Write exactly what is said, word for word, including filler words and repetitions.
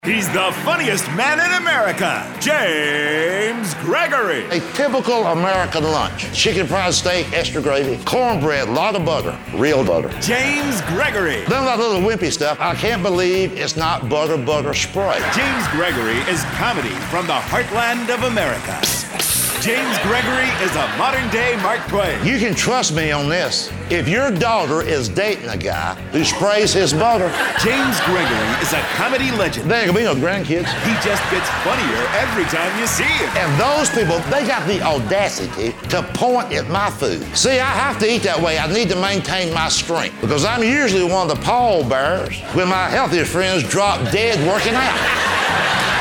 He's the funniest man in America, James Gregory. A typical American lunch. Chicken fried steak, extra gravy, cornbread, a lot of butter, real butter. James Gregory. None of that little wimpy stuff. I can't believe it's not butter, butter spray. James Gregory is comedy from the heartland of America. James Gregory is a modern-day Mark Twain. You can trust me on this. If your daughter is dating a guy who sprays his butter, James Gregory is a comedy legend. there ain't gonna be no grandkids. He just gets funnier every time you see him. And those people, they got the audacity to point at my food. See, I have to eat that way. I need to maintain my strength because I'm usually one of the pallbearers when my healthiest friends drop dead working out.